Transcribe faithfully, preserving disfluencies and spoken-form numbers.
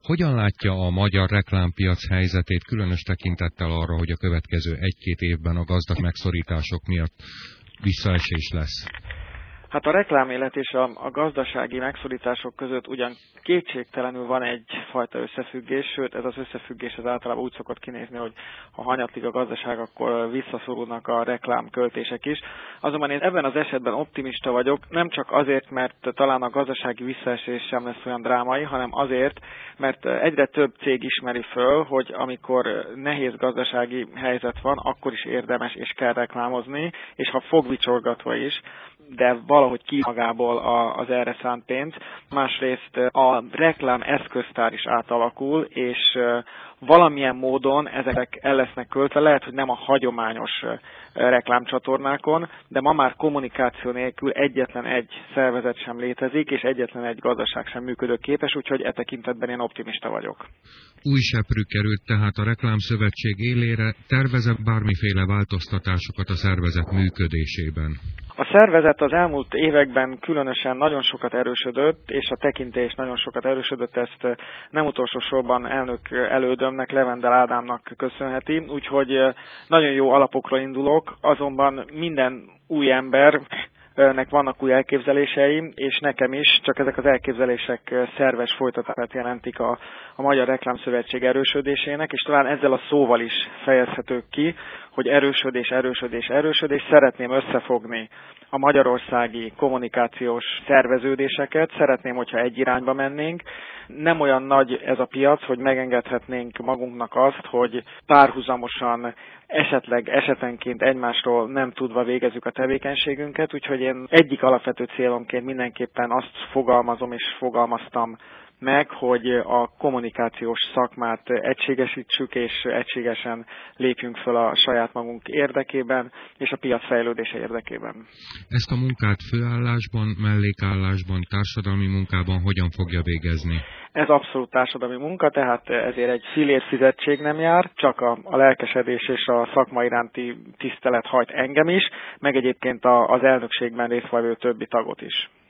Hogyan látja a magyar reklámpiac helyzetét, különös tekintettel arra, hogy a következő egy-két évben a gazdag megszorítások miatt visszaesés lesz? Hát a reklámélet és a, a gazdasági megszorítások között ugyan kétségtelenül van egyfajta összefüggés, sőt ez az összefüggés az általában úgy szokott kinézni, hogy ha hanyatlik a gazdaság, akkor visszaszorulnak a reklámköltések is. Azonban én ebben az esetben optimista vagyok, nem csak azért, mert talán a gazdasági visszaesés sem lesz olyan drámai, hanem azért, mert egyre több cég ismeri föl, hogy amikor nehéz gazdasági helyzet van, akkor is érdemes és kell reklámozni, és ha fogvicsorgatva is, de valahogy ki magából az erre szánt pénz. Másrészt a reklám eszköztár is átalakul, és valamilyen módon ezek el lesznek költve, lehet, hogy nem a hagyományos reklámcsatornákon, de ma már kommunikáció nélkül egyetlen egy szervezet sem létezik, és egyetlen egy gazdaság sem működőképes, úgyhogy e tekintetben én optimista vagyok. Új seprű került tehát a Reklámszövetség élére, tervezett bármiféle változtatásokat a szervezet működésében? A szervezet az elmúlt években különösen nagyon sokat erősödött, és a tekintély is nagyon sokat erősödött, ezt nem utolsó sorban elnök elődömnek, Levendel Ádámnak köszönheti, úgyhogy nagyon jó alapokra indulok, azonban minden új ember nek vannak új elképzelései, és nekem is, csak ezek az elképzelések szerves folytatását jelentik a, a Magyar Reklámszövetség erősödésének, és talán ezzel a szóval is fejezhetők ki, hogy erősödés, erősödés, erősödés. Szeretném összefogni a magyarországi kommunikációs szerveződéseket, szeretném, hogyha egy irányba mennénk. Nem olyan nagy ez a piac, hogy megengedhetnénk magunknak azt, hogy párhuzamosan esetleg esetenként egymásról nem tudva végezzük a tevékenységünket, úgyhogy én egyik alapvető célomként mindenképpen azt fogalmazom és fogalmaztam meg, hogy a kommunikációs szakmát egységesítsük, és egységesen lépjünk föl a saját magunk érdekében, és a piac fejlődése érdekében. Ezt a munkát főállásban, mellékállásban, társadalmi munkában hogyan fogja végezni? Ez abszolút társadalmi munka, tehát ezért egy fillér fizetség nem jár, csak a, a lelkesedés és a szakma iránti tisztelet hajt engem is, meg egyébként a, az elnökségben résztvevő többi tagot is.